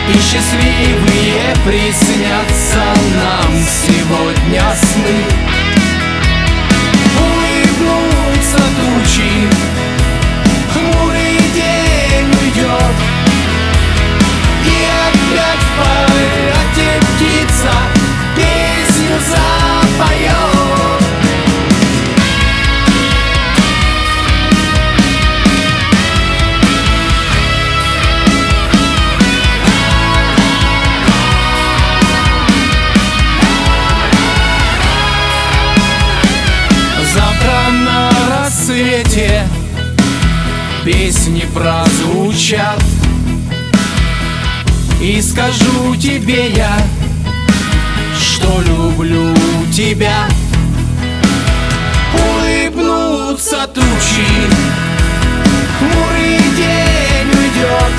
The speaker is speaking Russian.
И счастливые приснятся нам сегодня сны. Улыбнутся тучи, хмурый день уйдет, и опять в полете птица песню запоет. Завтра на рассвете песни прозвучат, и скажу тебе я, что люблю тебя. Улыбнутся тучи, хмурый день уйдет,